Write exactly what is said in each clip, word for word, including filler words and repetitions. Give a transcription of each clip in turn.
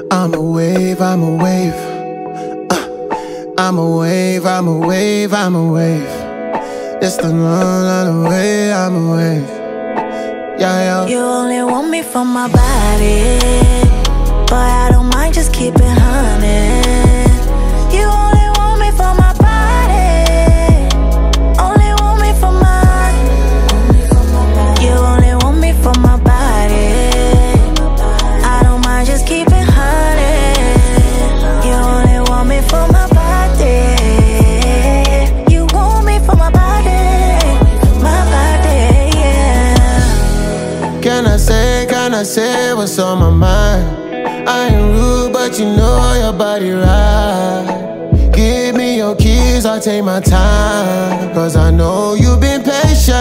I'm a wave, I'm a wave. Uh, I'm a wave, I'm a wave, I'm a wave. It's the one on the way, I'm a wave. Yeah, yeah. You only want me for my body, but I don't mind, just keep it honey. You only want me for my body, only want me for my. You only want me for my body, I don't mind, just keep it honey. You only want me for my body, you want me for my body, my body, yeah. Can I say, can I say what's on my mind? I ain't rude, but you know your body right. Give me your keys, I'll take my time, cause I know you've been patient.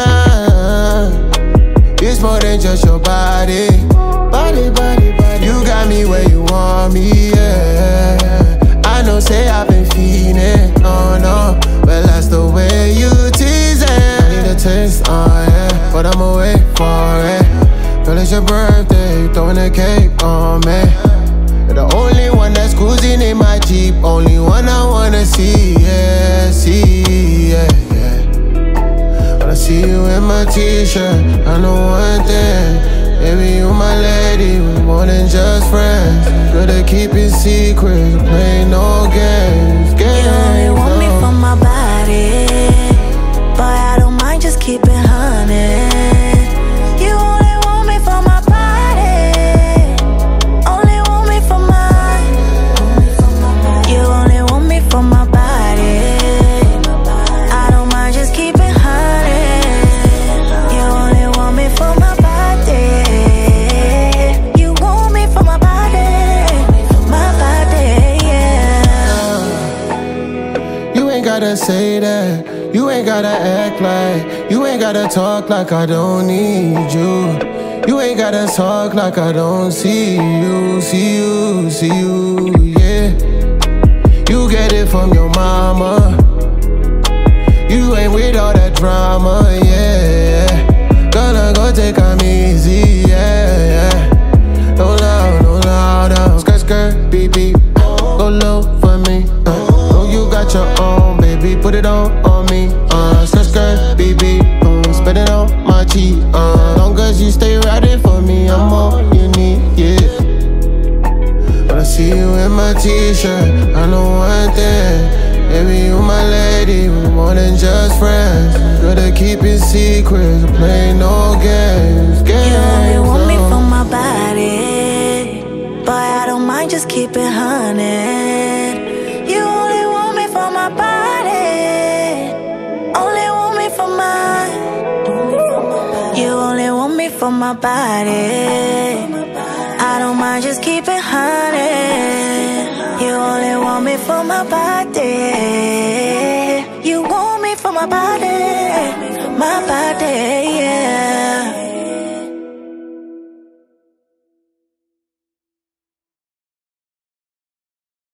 It's more than just your body. Body, body, body. You got me where you want me, yeah. I know, say I've been feeling, no, no, but that's the way you teasing. I need a taste, oh yeah, but I'ma wait for it. Girl, it's your birthday, you throwing a cake on me. You're the only one that's cruising in my Jeep, only one I wanna see, yeah, see, yeah, yeah. When I see you in my t-shirt, I know one thing, baby, you my lady, we're more than just friends. Good at keeping secrets, playing no games, games. You only want me for my body, but I don't mind, just keep it honey. You only want me for my body, only want me for my. You only want me for my body, I don't mind, just keep it honey. You only want me for my body, you want me for my body, my body, yeah. You ain't gotta say that, you ain't gotta act like, you ain't gotta talk like I don't need you. You ain't gotta talk like I don't see you, see you, see you, yeah. You get it from your mama, you ain't with all that drama, yeah. Gonna go take 'em easy, yeah, yeah. No loud, no louder. Skirt, skirt, beep, beep. Go low for me, uh. Know you got your own, baby, put it on, on me, uh. Skirt, skirt, beep, beep. Uh, spend it on my cheek, uh. Long as you stay riding for me, I'm all you need, yeah. When I see you in my t-shirt, I know one thing, baby, you my lady, we're more than just friends. Good at keeping secrets, playing no games, games. You only want me no. for my body, but I don't mind, just keep it honey. You only want me for my body, only want me for my. You only want me for my body, I don't mind, just keep it honey. You only want me for my body, you want me for my body, my body.